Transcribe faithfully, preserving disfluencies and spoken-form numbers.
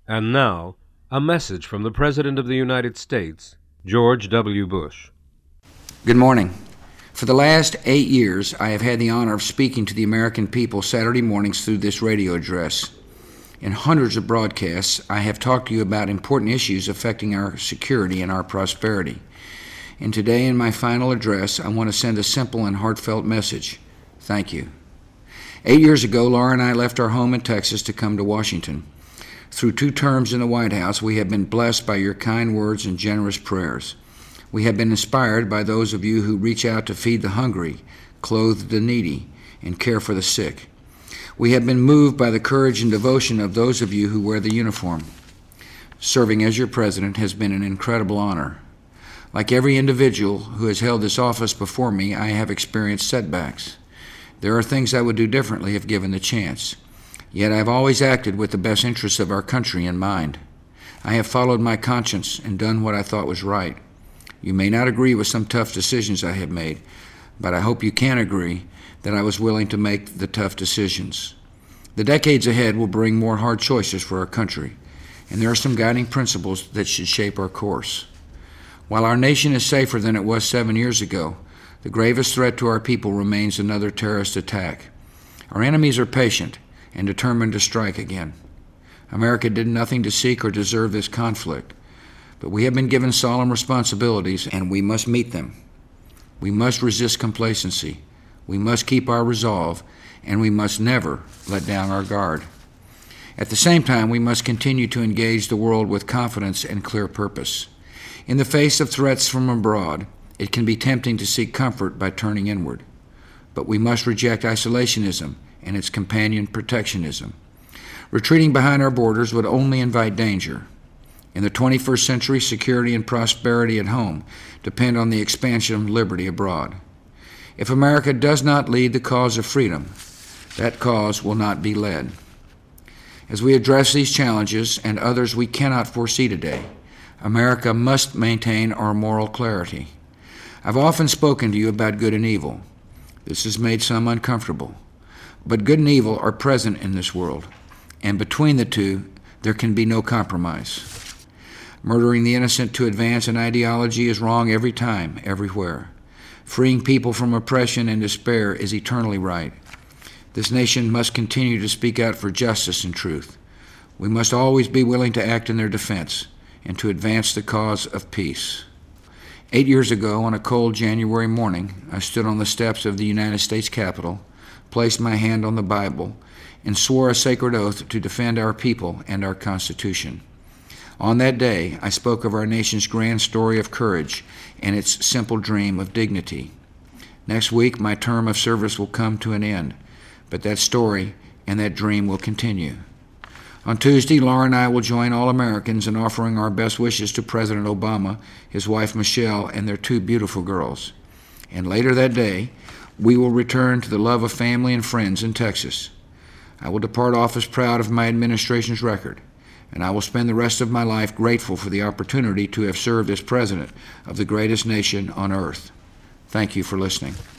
And now, a message from the President of the United States, George W. Bush. Good morning. For the last eight years, I have had the honor of speaking to the American people Saturday mornings through this radio address. In hundreds of broadcasts, I have talked to you about important issues affecting our security and our prosperity. And today, in my final address, I want to send a simple and heartfelt message. Thank you. Eight years ago, Laura and I left our home in Texas to come to Washington. Through two terms in the White House, we have been blessed by your kind words and generous prayers. We have been inspired by those of you who reach out to feed the hungry, clothe the needy, and care for the sick. We have been moved by the courage and devotion of those of you who wear the uniform. Serving as your president has been an incredible honor. Like every individual who has held this office before me, I have experienced setbacks. There are things I would do differently if given the chance. Yet I have always acted with the best interests of our country in mind. I have followed my conscience and done what I thought was right. You may not agree with some tough decisions I have made, but I hope you can agree that I was willing to make the tough decisions. The decades ahead will bring more hard choices for our country, and there are some guiding principles that should shape our course. While our nation is safer than it was seven years ago, the gravest threat to our people remains another terrorist attack. Our enemies are patient and determined to strike again. America did nothing to seek or deserve this conflict, but we have been given solemn responsibilities and we must meet them. We must resist complacency, we must keep our resolve, and we must never let down our guard. At the same time, we must continue to engage the world with confidence and clear purpose. In the face of threats from abroad, it can be tempting to seek comfort by turning inward, but we must reject isolationism and its companion protectionism. Retreating behind our borders would only invite danger. In the twenty-first century, security and prosperity at home depend on the expansion of liberty abroad. If America does not lead the cause of freedom, that cause will not be led. As we address these challenges and others we cannot foresee today, America must maintain our moral clarity. I've often spoken to you about good and evil. This has made some uncomfortable. But good and evil are present in this world, and between the two, there can be no compromise. Murdering the innocent to advance an ideology is wrong every time, everywhere. Freeing people from oppression and despair is eternally right. This nation must continue to speak out for justice and truth. We must always be willing to act in their defense and to advance the cause of peace. Eight years ago, on a cold January morning, I stood on the steps of the United States Capitol, placed my hand on the Bible, and swore a sacred oath to defend our people and our Constitution. On that day, I spoke of our nation's grand story of courage and its simple dream of dignity. Next week, my term of service will come to an end, but that story and that dream will continue. On Tuesday, Laura and I will join all Americans in offering our best wishes to President Obama, his wife Michelle, and their two beautiful girls. And later that day, we will return to the love of family and friends in Texas. I will depart office proud of my administration's record, and I will spend the rest of my life grateful for the opportunity to have served as president of the greatest nation on earth. Thank you for listening.